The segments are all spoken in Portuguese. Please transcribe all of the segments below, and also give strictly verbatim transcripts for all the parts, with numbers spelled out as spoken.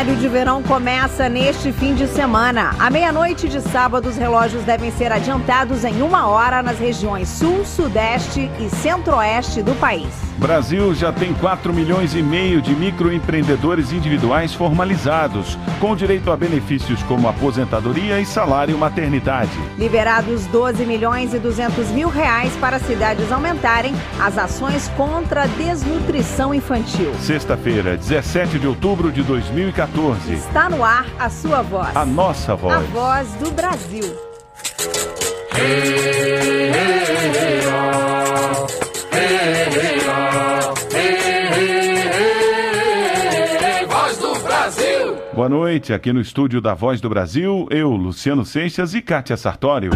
horário de verão começa neste fim de semana. À meia-noite de sábado, os relógios devem ser adiantados em uma hora nas regiões sul, sudeste e centro-oeste do país. Brasil já tem quatro milhões e meio de microempreendedores individuais formalizados, com direito a benefícios como aposentadoria e salário maternidade. Liberados doze milhões e duzentos mil reais para cidades aumentarem as ações contra a desnutrição infantil. Sexta-feira, dezessete de outubro de dois mil e quatorze. Está no ar a sua voz. A nossa voz. A voz do Brasil. Hey, hey, hey, oh. Hey, hey, oh. Hey, hey, hey, Voz do Brasil. Boa noite, aqui no estúdio da Voz do Brasil, eu, Luciano Seixas e Kátia Sartório.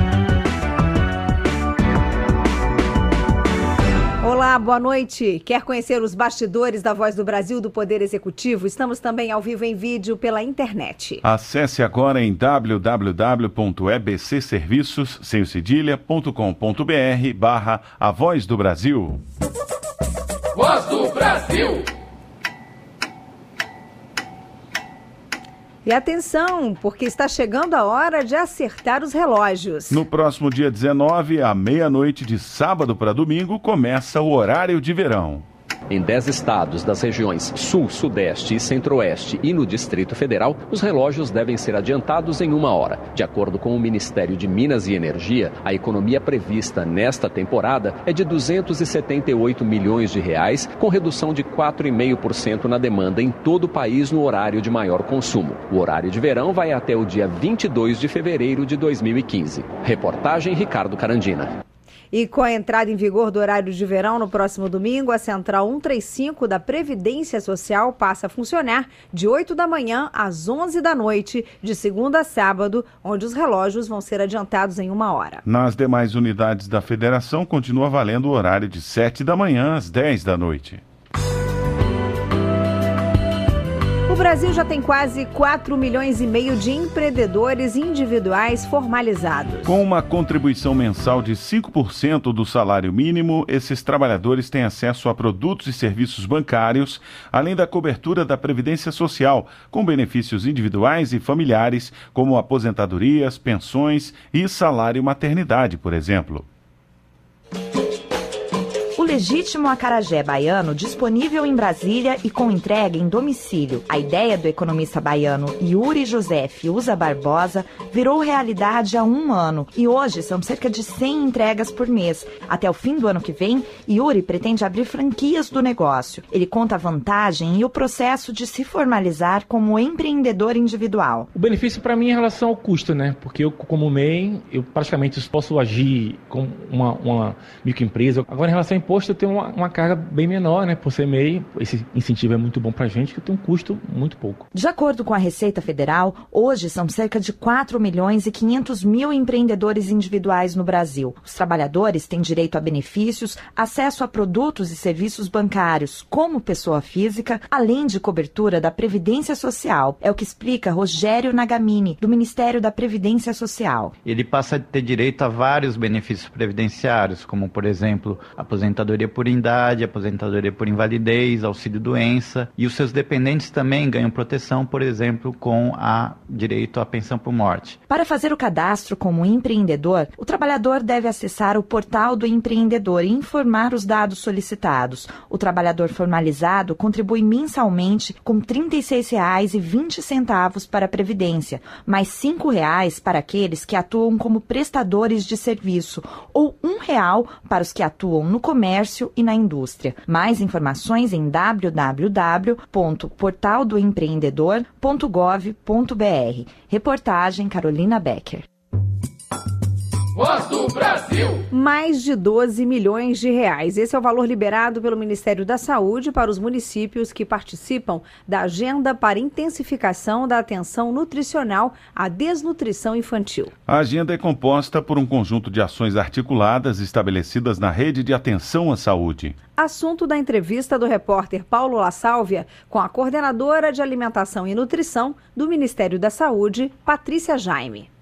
Olá, boa noite. Quer conhecer os bastidores da Voz do Brasil do Poder Executivo? Estamos também ao vivo em vídeo pela internet. Acesse agora em w w w ponto e b c serviços sem o cedilha ponto com ponto b r barra A Voz do Brasil. Voz do Brasil. E atenção, porque está chegando a hora de acertar os relógios. No próximo dia dezenove, à meia-noite de sábado para domingo, começa o horário de verão. Em dez estados das regiões Sul, Sudeste e Centro-Oeste e no Distrito Federal, os relógios devem ser adiantados em uma hora. De acordo com o Ministério de Minas e Energia, a economia prevista nesta temporada é de duzentos e setenta e oito milhões de reais, com redução de quatro vírgula cinco por cento na demanda em todo o país no horário de maior consumo. O horário de verão vai até o dia vinte e dois de fevereiro de dois mil e quinze. Reportagem Ricardo Carandina. E com a entrada em vigor do horário de verão no próximo domingo, a Central cento e trinta e cinco da Previdência Social passa a funcionar de oito da manhã às onze da noite, de segunda a sábado, onde os relógios vão ser adiantados em uma hora. Nas demais unidades da Federação, continua valendo o horário de sete da manhã às dez da noite. O Brasil já tem quase quatro milhões e meio de empreendedores individuais formalizados. Com uma contribuição mensal de cinco por cento do salário mínimo, esses trabalhadores têm acesso a produtos e serviços bancários, além da cobertura da Previdência Social, com benefícios individuais e familiares, como aposentadorias, pensões e salário maternidade, por exemplo. O legítimo acarajé baiano disponível em Brasília e com entrega em domicílio. A ideia do economista baiano Yuri José Fiuza Barbosa virou realidade há um ano e hoje são cerca de cem entregas por mês. Até o fim do ano que vem, Yuri pretende abrir franquias do negócio. Ele conta a vantagem e o processo de se formalizar como empreendedor individual. O benefício para mim é em relação ao custo, né? Porque eu, como M E I, eu praticamente posso agir como uma, uma microempresa. Agora, em relação ao imposto, eu tenho uma, uma carga bem menor, né? Por ser M E I, esse incentivo é muito bom pra gente, que eu tenho um custo muito pouco. De acordo com a Receita Federal, hoje são cerca de quatro milhões e quinhentos mil empreendedores individuais no Brasil. Os trabalhadores têm direito a benefícios, acesso a produtos e serviços bancários como pessoa física, além de cobertura da Previdência Social. É o que explica Rogério Nagamini, do Ministério da Previdência Social. Ele passa a ter direito a vários benefícios previdenciários, como, por exemplo, aposentadoria por idade, aposentadoria por invalidez, auxílio-doença, e os seus dependentes também ganham proteção, por exemplo, com a direito à pensão por morte. Para fazer o cadastro como empreendedor, o trabalhador deve acessar o portal do empreendedor e informar os dados solicitados. O trabalhador formalizado contribui mensalmente com trinta e seis reais e vinte centavos para a Previdência, mais cinco reais para aqueles que atuam como prestadores de serviço ou um real para os que atuam no comércio e na indústria. Mais informações em w w w ponto portal do empreendedor ponto gov ponto b r. Reportagem Carolina Becker. Voz do Brasil. Mais de doze milhões de reais. Esse é o valor liberado pelo Ministério da Saúde para os municípios que participam da Agenda para Intensificação da Atenção Nutricional à Desnutrição Infantil. A agenda é composta por um conjunto de ações articuladas estabelecidas na Rede de Atenção à Saúde. Assunto da entrevista do repórter Paulo La Sálvia com a coordenadora de Alimentação e Nutrição do Ministério da Saúde, Patrícia Jaime.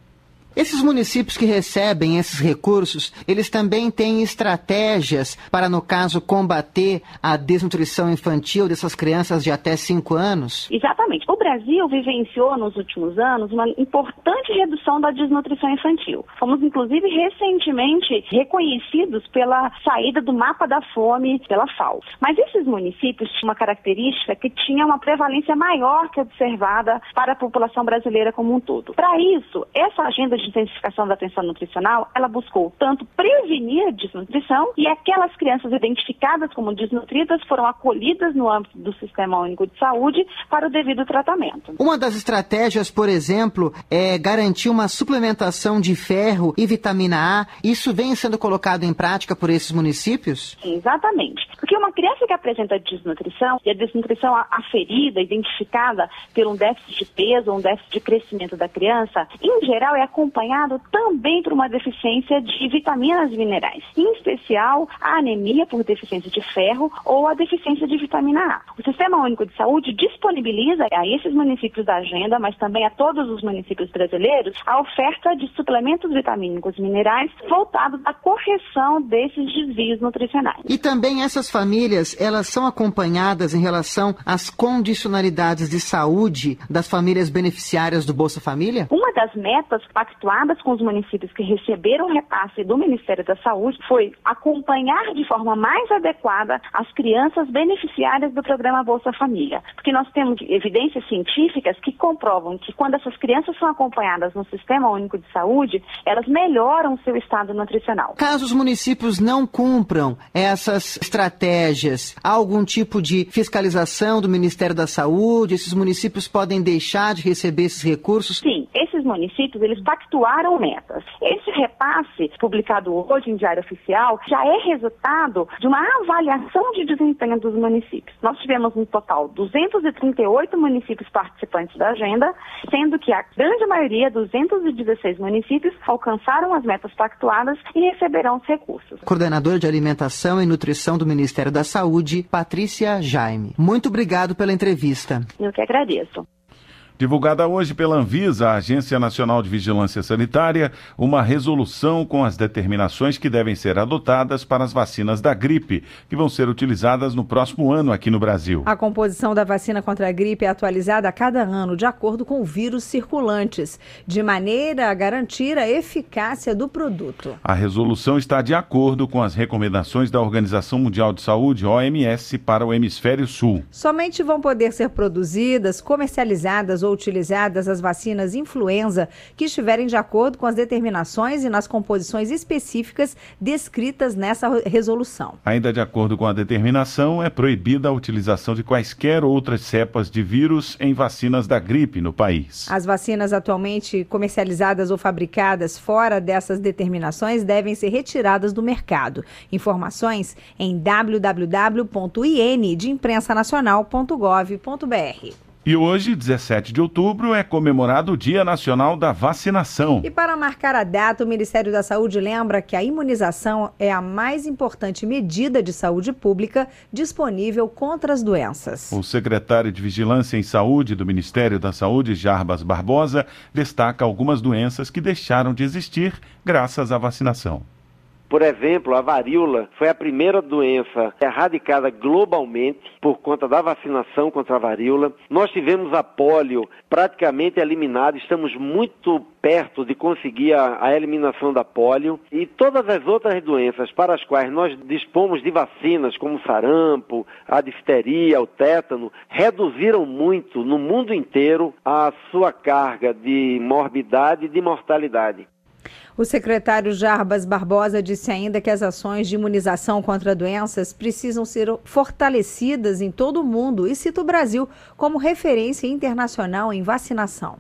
Esses municípios que recebem esses recursos, eles também têm estratégias para, no caso, combater a desnutrição infantil dessas crianças de até cinco anos? Exatamente. O Brasil vivenciou nos últimos anos uma importante redução da desnutrição infantil. Fomos, inclusive, recentemente reconhecidos pela saída do mapa da fome pela F A O. Mas esses municípios tinham uma característica que tinha uma prevalência maior que observada para a população brasileira como um todo. Para isso, essa agenda de intensificação da atenção nutricional, ela buscou tanto prevenir a desnutrição e aquelas crianças identificadas como desnutridas foram acolhidas no âmbito do Sistema Único de Saúde para o devido tratamento. Uma das estratégias, por exemplo, é garantir uma suplementação de ferro e vitamina A. Isso vem sendo colocado em prática por esses municípios? Sim, exatamente. Porque uma criança que apresenta desnutrição, e a desnutrição aferida, identificada por um déficit de peso ou um déficit de crescimento da criança, em geral é acompanhado também por uma deficiência de vitaminas e minerais, em especial a anemia por deficiência de ferro ou a deficiência de vitamina A. O Sistema Único de Saúde disponibiliza a esses municípios da agenda, mas também a todos os municípios brasileiros, a oferta de suplementos vitamínicos e minerais voltados à correção desses desvios nutricionais. E também essas famílias, elas são acompanhadas em relação às condicionalidades de saúde das famílias beneficiárias do Bolsa Família? Uma das metas pactuadas com os municípios que receberam o repasse do Ministério da Saúde foi acompanhar de forma mais adequada as crianças beneficiárias do programa Bolsa Família. Porque nós temos evidências científicas que comprovam que quando essas crianças são acompanhadas no Sistema Único de Saúde, elas melhoram o seu estado nutricional. Caso os municípios não cumpram essas estratégias, há algum tipo de fiscalização do Ministério da Saúde? Esses municípios podem deixar de receber esses recursos? Sim, esses municípios, eles pactuaram metas. Esse repasse, publicado hoje em Diário Oficial, já é resultado de uma avaliação de desempenho dos municípios. Nós tivemos no total duzentos e trinta e oito municípios participantes da agenda, sendo que a grande maioria, duzentos e dezesseis municípios, alcançaram as metas pactuadas e receberão os recursos. Coordenadora de Alimentação e Nutrição do Ministério da Saúde, Patrícia Jaime. Muito obrigado pela entrevista. Eu que agradeço. Divulgada hoje pela Anvisa, a Agência Nacional de Vigilância Sanitária, uma resolução com as determinações que devem ser adotadas para as vacinas da gripe, que vão ser utilizadas no próximo ano aqui no Brasil. A composição da vacina contra a gripe é atualizada a cada ano, de acordo com vírus circulantes, de maneira a garantir a eficácia do produto. A resolução está de acordo com as recomendações da Organização Mundial de Saúde, O M S, para o Hemisfério Sul. Somente vão poder ser produzidas, comercializadas ou utilizadas as vacinas influenza que estiverem de acordo com as determinações e nas composições específicas descritas nessa resolução. Ainda de acordo com a determinação, é proibida a utilização de quaisquer outras cepas de vírus em vacinas da gripe no país. As vacinas atualmente comercializadas ou fabricadas fora dessas determinações devem ser retiradas do mercado. Informações em w w w ponto i n de imprensa nacional ponto gov ponto b r. E hoje, dezessete de outubro, é comemorado o Dia Nacional da Vacinação. E para marcar a data, o Ministério da Saúde lembra que a imunização é a mais importante medida de saúde pública disponível contra as doenças. O secretário de Vigilância em Saúde do Ministério da Saúde, Jarbas Barbosa, destaca algumas doenças que deixaram de existir graças à vacinação. Por exemplo, a varíola foi a primeira doença erradicada globalmente por conta da vacinação contra a varíola. Nós tivemos a pólio praticamente eliminada, estamos muito perto de conseguir a, a eliminação da pólio. E todas as outras doenças para as quais nós dispomos de vacinas, como o sarampo, a difteria, o tétano, reduziram muito no mundo inteiro a sua carga de morbidade e de mortalidade. O secretário Jarbas Barbosa disse ainda que as ações de imunização contra doenças precisam ser fortalecidas em todo o mundo e cita o Brasil como referência internacional em vacinação.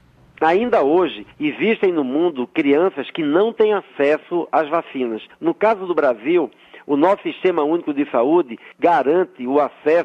Ainda hoje, existem no mundo crianças que não têm acesso às vacinas. No caso do Brasil, o nosso Sistema Único de Saúde garante o acesso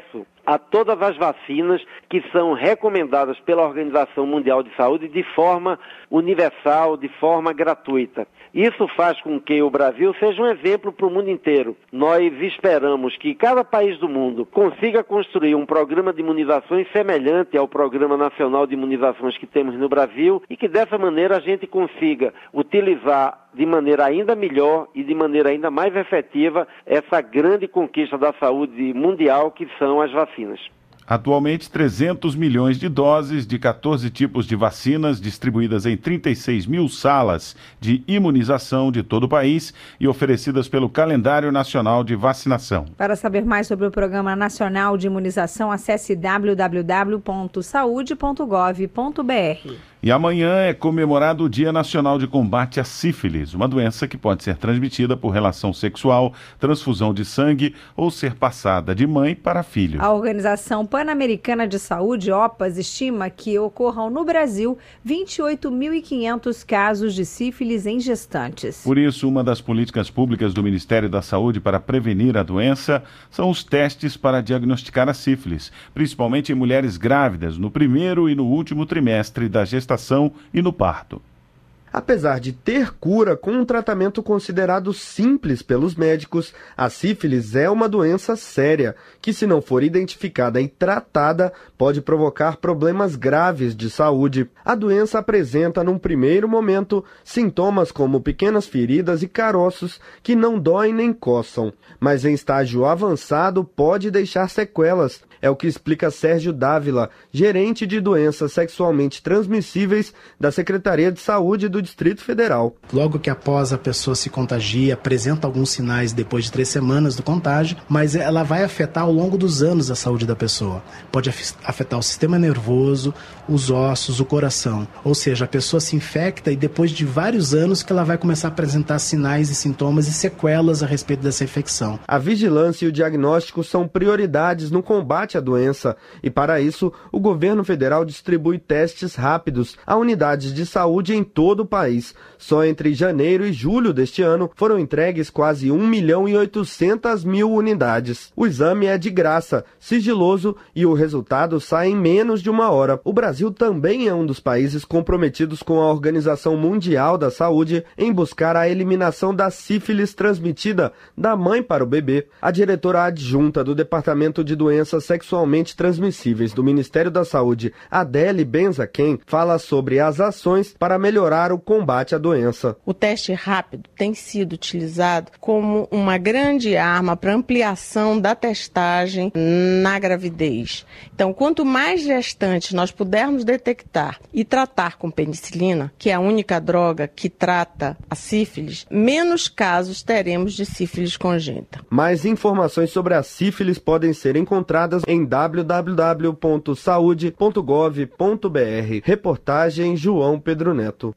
a todas as vacinas que são recomendadas pela Organização Mundial de Saúde de forma universal, de forma gratuita. Isso faz com que o Brasil seja um exemplo para o mundo inteiro. Nós esperamos que cada país do mundo consiga construir um programa de imunizações semelhante ao Programa Nacional de Imunizações que temos no Brasil e que dessa maneira a gente consiga utilizar de maneira ainda melhor e de maneira ainda mais efetiva essa grande conquista da saúde mundial que são as vacinas. Atualmente, trezentos milhões de doses de quatorze tipos de vacinas distribuídas em trinta e seis mil salas de imunização de todo o país e oferecidas pelo Calendário Nacional de Vacinação. Para saber mais sobre o Programa Nacional de Imunização, acesse w w w ponto saúde ponto gov ponto b r. E amanhã é comemorado o Dia Nacional de Combate à Sífilis, uma doença que pode ser transmitida por relação sexual, transfusão de sangue ou ser passada de mãe para filho. A Organização Pan-Americana de Saúde, O P A S, estima que ocorram no Brasil vinte e oito mil e quinhentos casos de sífilis em gestantes. Por isso, uma das políticas públicas do Ministério da Saúde para prevenir a doença são os testes para diagnosticar a sífilis, principalmente em mulheres grávidas, no primeiro e no último trimestre da gestação e no parto. Apesar de ter cura com um tratamento considerado simples pelos médicos, a sífilis é uma doença séria, que se não for identificada e tratada, pode provocar problemas graves de saúde. A doença apresenta, num primeiro momento, sintomas como pequenas feridas e caroços que não doem nem coçam, mas em estágio avançado pode deixar sequelas. É o que explica Sérgio Dávila, gerente de doenças sexualmente transmissíveis da Secretaria de Saúde do Distrito Federal. Logo que após a pessoa se contagia, apresenta alguns sinais depois de três semanas do contágio, mas ela vai afetar ao longo dos anos a saúde da pessoa. Pode afetar o sistema nervoso, os ossos, o coração. Ou seja, a pessoa se infecta e depois de vários anos que ela vai começar a apresentar sinais e sintomas e sequelas a respeito dessa infecção. A vigilância e o diagnóstico são prioridades no combate à doença e, para isso, o governo federal distribui testes rápidos a unidades de saúde em todo o país. Só entre janeiro e julho deste ano foram entregues quase um milhão e oitocentas mil unidades. O exame é de graça, sigiloso e o resultado sai em menos de uma hora. O Brasil também é um dos países comprometidos com a Organização Mundial da Saúde em buscar a eliminação da sífilis transmitida da mãe para o bebê. A diretora adjunta do Departamento de Doenças Sexualmente Transmissíveis do Ministério da Saúde, Adele Benzaquem, fala sobre as ações para melhorar o combate à doença. O teste rápido tem sido utilizado como uma grande arma para ampliação da testagem na gravidez. Então, quanto mais gestantes nós pudermos detectar e tratar com penicilina, que é a única droga que trata a sífilis, menos casos teremos de sífilis congênita. Mais informações sobre a sífilis podem ser encontradas em w w w ponto saúde ponto gov ponto b r. Reportagem João Pedro Neto.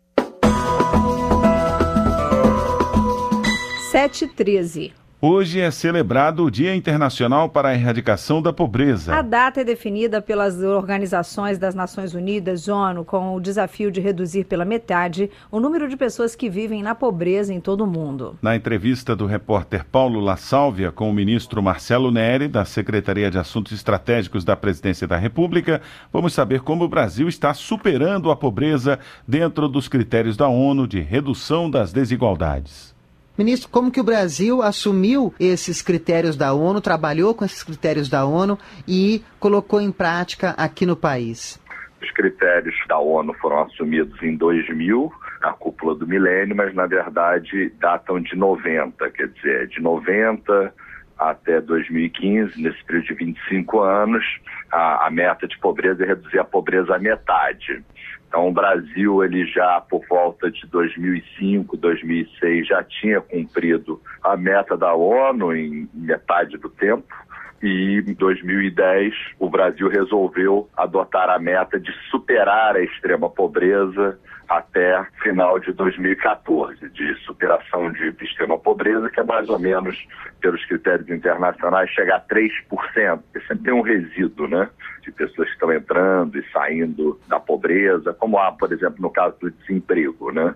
sete e treze. Hoje é celebrado o Dia Internacional para a Erradicação da Pobreza. A data é definida pelas organizações das Nações Unidas, ONU, com o desafio de reduzir pela metade o número de pessoas que vivem na pobreza em todo o mundo. Na entrevista do repórter Paulo La Sálvia com o ministro Marcelo Neri, da Secretaria de Assuntos Estratégicos da Presidência da República, vamos saber como o Brasil está superando a pobreza dentro dos critérios da ONU de redução das desigualdades. Ministro, como que o Brasil assumiu esses critérios da ONU, trabalhou com esses critérios da ONU e colocou em prática aqui no país? Os critérios da ONU foram assumidos em dois mil, na cúpula do milênio, mas na verdade datam de noventa, quer dizer, de noventa até dois mil e quinze, nesse período de vinte e cinco anos, a, a meta de pobreza é reduzir a pobreza à metade. Então, o Brasil, ele já por volta de dois mil e cinco, dois mil e seis, já tinha cumprido a meta da ONU em metade do tempo. E em dois mil e dez, o Brasil resolveu adotar a meta de superar a extrema pobreza até final de dois mil e quatorze, de superação de extrema pobreza, que é mais ou menos, pelos critérios internacionais, chegar a três por cento. Porque sempre tem um resíduo, né, de pessoas que estão entrando e saindo da pobreza, como há, por exemplo, no caso do desemprego, né?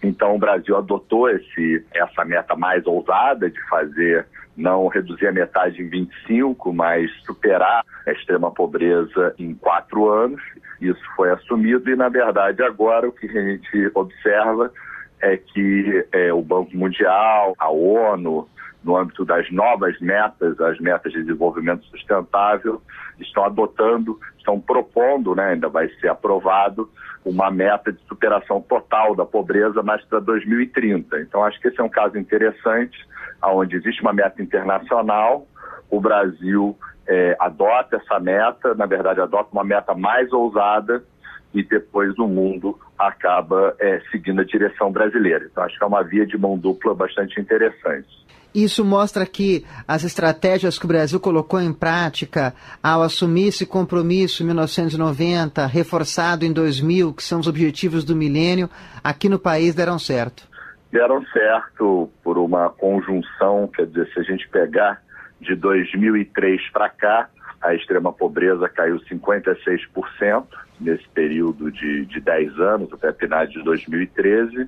Então o Brasil adotou esse, essa meta mais ousada de fazer, não reduzir a metade em vinte e cinco, mas superar a extrema pobreza em quatro anos. Isso foi assumido e, na verdade, agora o que a gente observa é que é, o Banco Mundial, a ONU, no âmbito das novas metas, as metas de desenvolvimento sustentável, estão adotando, estão propondo, né, ainda vai ser aprovado, uma meta de superação total da pobreza mais para dois mil e trinta. Então, acho que esse é um caso interessante, onde existe uma meta internacional, o Brasil é, adota essa meta, na verdade, adota uma meta mais ousada, e depois o mundo acaba é, seguindo a direção brasileira. Então, acho que é uma via de mão dupla bastante interessante. Isso mostra que as estratégias que o Brasil colocou em prática ao assumir esse compromisso em mil novecentos e noventa, reforçado em dois mil, que são os objetivos do milênio, aqui no país deram certo. Deram certo por uma conjunção, quer dizer, se a gente pegar de dois mil e três para cá, a extrema pobreza caiu cinquenta e seis por cento nesse período de, de dez anos, até final de dois mil e treze,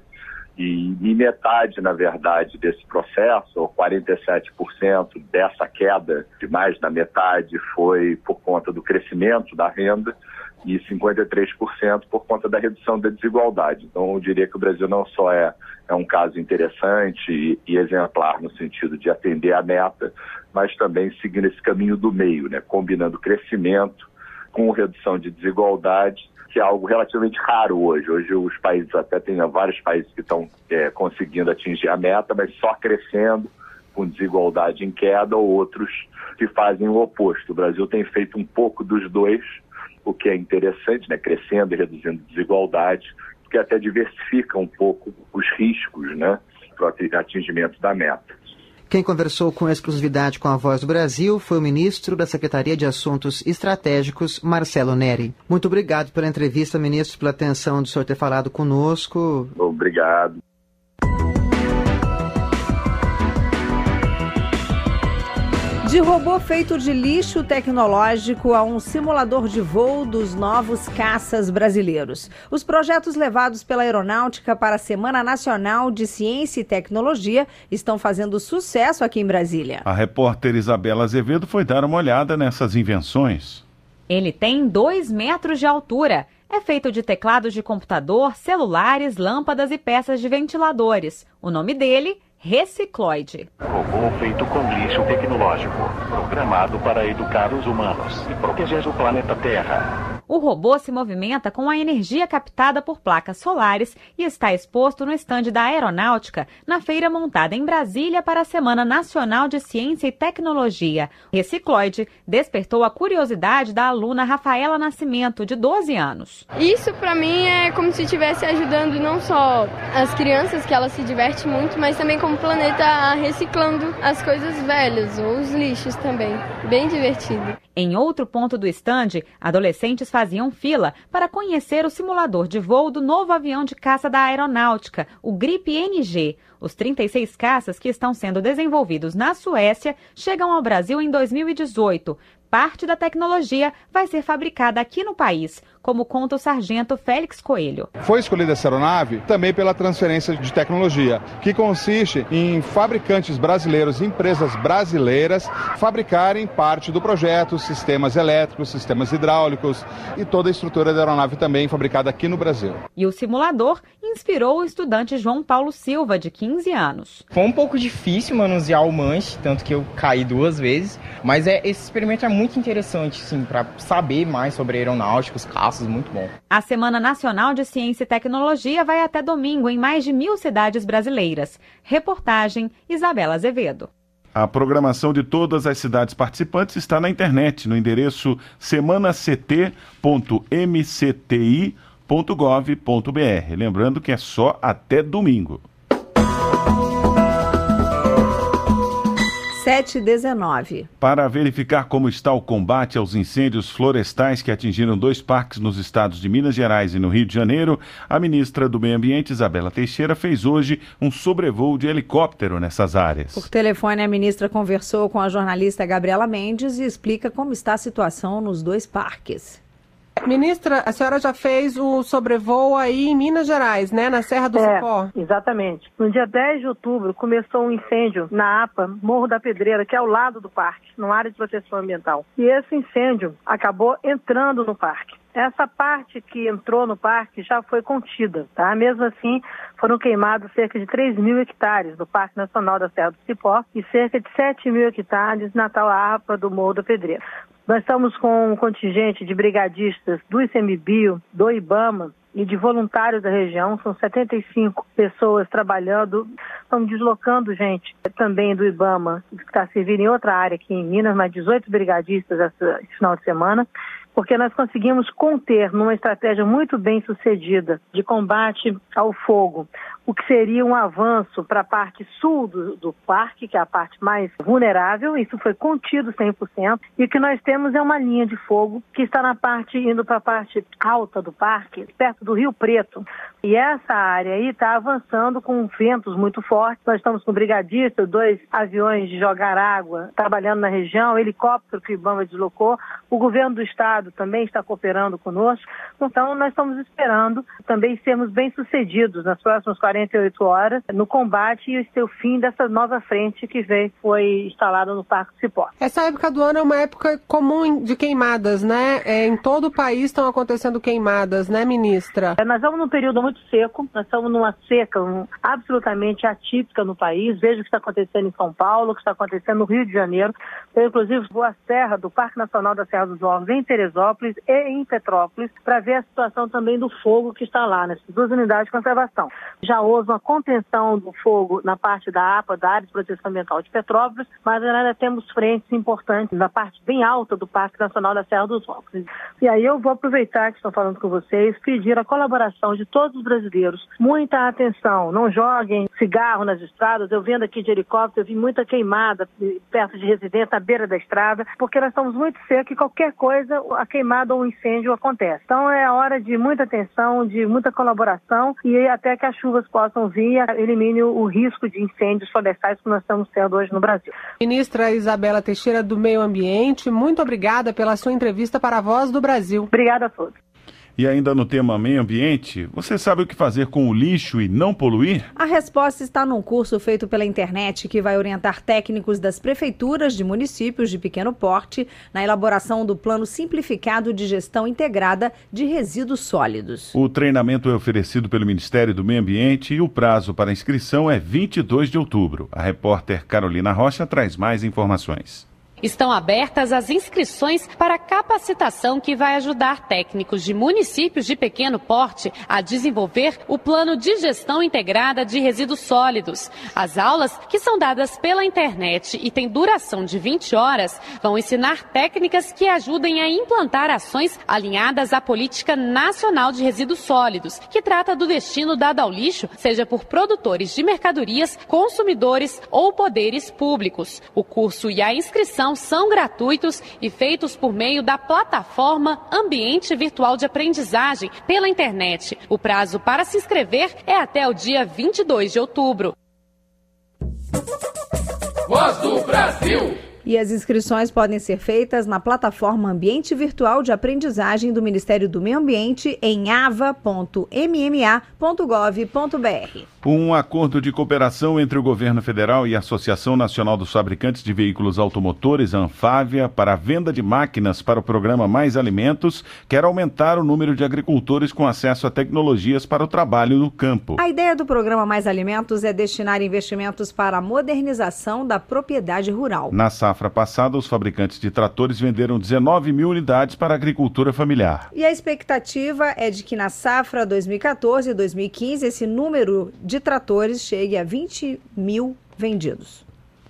e, e metade, na verdade, desse processo, ou quarenta e sete por cento dessa queda, de mais da metade, foi por conta do crescimento da renda, e cinquenta e três por cento por conta da redução da desigualdade. Então, eu diria que o Brasil não só é, é um caso interessante e, e exemplar no sentido de atender a meta, mas também seguindo esse caminho do meio, né, combinando crescimento com redução de desigualdade, que é algo relativamente raro hoje. Hoje os países, até tem vários países que estão é, conseguindo atingir a meta, mas só crescendo, com desigualdade em queda, ou outros que fazem o oposto. O Brasil tem feito um pouco dos dois, o que é interessante, né, crescendo e reduzindo desigualdade, porque até diversifica um pouco os riscos, né, para o atingimento da meta. Quem conversou com exclusividade com a Voz do Brasil foi o ministro da Secretaria de Assuntos Estratégicos, Marcelo Neri. Muito obrigado pela entrevista, ministro, pela atenção de o senhor ter falado conosco. Obrigado. De robô feito de lixo tecnológico a um simulador de voo dos novos caças brasileiros. Os projetos levados pela Aeronáutica para a Semana Nacional de Ciência e Tecnologia estão fazendo sucesso aqui em Brasília. A repórter Isabela Azevedo foi dar uma olhada nessas invenções. Ele tem dois metros de altura. É feito de teclados de computador, celulares, lâmpadas e peças de ventiladores. O nome dele, Recicloide. Robô feito com lixo tecnológico, programado para educar os humanos e proteger o planeta Terra. O robô se movimenta com a energia captada por placas solares e está exposto no estande da Aeronáutica, na feira montada em Brasília para a Semana Nacional de Ciência e Tecnologia. Recicloide despertou a curiosidade da aluna Rafaela Nascimento, de doze anos. Isso, para mim, é como se estivesse ajudando não só as crianças, que elas se divertem muito, mas também como o planeta reciclando as coisas velhas, ou os lixos também. Bem divertido. Em outro ponto do estande, adolescentes faziam fila para conhecer o simulador de voo do novo avião de caça da Aeronáutica, o Grip N G. Os trinta e seis caças que estão sendo desenvolvidos na Suécia chegam ao Brasil em dois mil e dezoito. Parte da tecnologia vai ser fabricada aqui no país, como conta o sargento Félix Coelho. Foi escolhida essa aeronave também pela transferência de tecnologia, que consiste em fabricantes brasileiros, empresas brasileiras, fabricarem parte do projeto, sistemas elétricos, sistemas hidráulicos e toda a estrutura da aeronave também fabricada aqui no Brasil. E o simulador inspirou o estudante João Paulo Silva, de quinze anos. Foi um pouco difícil manusear o manche, tanto que eu caí duas vezes, mas é, esse experimento é muito interessante, sim, para saber mais sobre aeronáutica, os caças, muito bom. A Semana Nacional de Ciência e Tecnologia vai até domingo em mais de mil cidades brasileiras. Reportagem Isabela Azevedo. A programação de todas as cidades participantes está na internet, no endereço semanact ponto m c t i ponto gov ponto b r. Lembrando que é só até domingo. sete e dezenove. Para verificar como está o combate aos incêndios florestais que atingiram dois parques nos estados de Minas Gerais e no Rio de Janeiro, a ministra do Meio Ambiente, Isabela Teixeira, fez hoje um sobrevoo de helicóptero nessas áreas. Por telefone, a ministra conversou com a jornalista Gabriela Mendes e explica como está a situação nos dois parques. Ministra, a senhora já fez o sobrevoo aí em Minas Gerais, né? Na Serra do é, Cipó. Exatamente. No dia dez de outubro começou um incêndio na APA, Morro da Pedreira, que é ao lado do parque, numa área de proteção ambiental. E esse incêndio acabou entrando no parque. Essa parte que entrou no parque já foi contida, tá? Mesmo assim, foram queimados cerca de três mil hectares do Parque Nacional da Serra do Cipó e cerca de sete mil hectares na tal APA do Morro da Pedreira. Nós estamos com um contingente de brigadistas do ICMBio, do IBAMA e de voluntários da região. São setenta e cinco pessoas trabalhando. Estamos deslocando gente também do IBAMA, que está servindo em outra área aqui em Minas, mais dezoito brigadistas esse final de semana, porque nós conseguimos conter, numa estratégia muito bem sucedida de combate ao fogo, o que seria um avanço para a parte sul do, do parque, que é a parte mais vulnerável. Isso foi contido cem por cento. E o que nós temos é uma linha de fogo que está na parte, indo para a parte alta do parque, perto do Rio Preto. E essa área aí está avançando com ventos muito fortes. Nós estamos com brigadistas, dois aviões de jogar água trabalhando na região, helicóptero que o IBAMA deslocou. O governo do estado também está cooperando conosco. Então, nós estamos esperando também sermos bem-sucedidos nas próximas quarenta e oito horas no combate e o seu fim dessa nova frente que veio, foi instalada no Parque do Cipó. Essa época do ano é uma época comum de queimadas, né? É, em todo o país estão acontecendo queimadas, né, ministra? É, nós estamos num período muito seco, nós estamos numa seca um, absolutamente atípica no país. Veja o que está acontecendo em São Paulo, o que está acontecendo no Rio de Janeiro. Eu, inclusive, vou à Serra, do Parque Nacional da Serra dos Órgãos, em Teresópolis e em Petrópolis, para ver a situação também do fogo que está lá, nessas duas unidades de conservação. Já houve uma contenção do fogo na parte da APA, da Área de Proteção Ambiental de Petrópolis, mas ainda temos frentes importantes na parte bem alta do Parque Nacional da Serra dos Órgãos. E aí eu vou aproveitar que estou falando com vocês, pedir a colaboração de todos os brasileiros. Muita atenção, não joguem cigarro nas estradas. Eu vendo aqui de helicóptero, eu vi muita queimada perto de residência, à beira da estrada, porque nós estamos muito secos e qualquer coisa, a queimada ou um incêndio acontece. Então é a hora de muita atenção, de muita colaboração e até que as chuvas possam vir e elimine o risco de incêndios florestais que nós estamos tendo hoje no Brasil. Ministra Isabela Teixeira do Meio Ambiente, muito obrigada pela sua entrevista para a Voz do Brasil. Obrigada a todos. E ainda no tema meio ambiente, você sabe o que fazer com o lixo e não poluir? A resposta está num curso feito pela internet que vai orientar técnicos das prefeituras de municípios de pequeno porte na elaboração do Plano Simplificado de Gestão Integrada de Resíduos Sólidos. O treinamento é oferecido pelo Ministério do Meio Ambiente e o prazo para inscrição é vinte e dois de outubro. A repórter Carolina Rocha traz mais informações. Estão abertas as inscrições para a capacitação que vai ajudar técnicos de municípios de pequeno porte a desenvolver o Plano de Gestão Integrada de Resíduos Sólidos. As aulas, que são dadas pela internet e têm duração de vinte horas, vão ensinar técnicas que ajudem a implantar ações alinhadas à Política Nacional de Resíduos Sólidos, que trata do destino dado ao lixo, seja por produtores de mercadorias, consumidores ou poderes públicos. O curso e a inscrição são gratuitos e feitos por meio da plataforma Ambiente Virtual de Aprendizagem pela internet. O prazo para se inscrever é até o dia vinte e dois de outubro. Voz do Brasil. E as inscrições podem ser feitas na plataforma Ambiente Virtual de Aprendizagem do Ministério do Meio Ambiente em ava ponto m m a ponto gov ponto b r. Um acordo de cooperação entre o governo federal e a Associação Nacional dos Fabricantes de Veículos Automotores, a Anfávia, para a venda de máquinas para o programa Mais Alimentos, quer aumentar o número de agricultores com acesso a tecnologias para o trabalho no campo. A ideia do programa Mais Alimentos é destinar investimentos para a modernização da propriedade rural. Na safra passada, os fabricantes de tratores venderam dezenove mil unidades para a agricultura familiar. E a expectativa é de que na safra dois mil e quatorze e dois mil e quinze esse número de tratores chegue a vinte mil vendidos.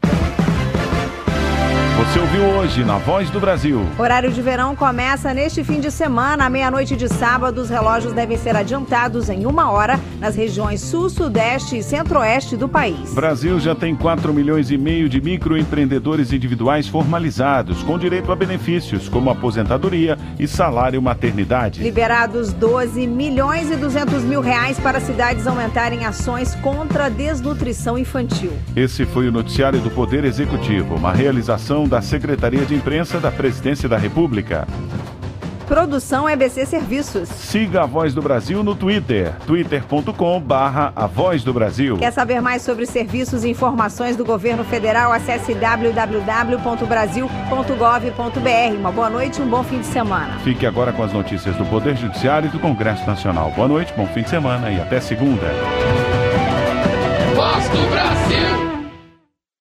Você ouviu hoje na Voz do Brasil. Horário de verão começa neste fim de semana. À meia-noite de sábado, os relógios devem ser adiantados em uma hora nas regiões sul, sudeste e centro-oeste do país. O Brasil já tem quatro milhões e meio de microempreendedores individuais formalizados, com direito a benefícios como aposentadoria e salário maternidade. Liberados doze milhões e duzentos mil reais para cidades aumentarem ações contra a desnutrição infantil. Esse foi o noticiário do Poder Executivo, uma realização da Secretaria de Imprensa da Presidência da República. Produção E B C Serviços. Siga a Voz do Brasil no Twitter, twitter ponto com barra a Voz do Brasil. Quer saber mais sobre serviços e informações do governo federal? Acesse w w w ponto brasil ponto gov ponto b r. Uma boa noite e um bom fim de semana. Fique agora com as notícias do Poder Judiciário e do Congresso Nacional. Boa noite, bom fim de semana e até segunda. Voz do Brasil.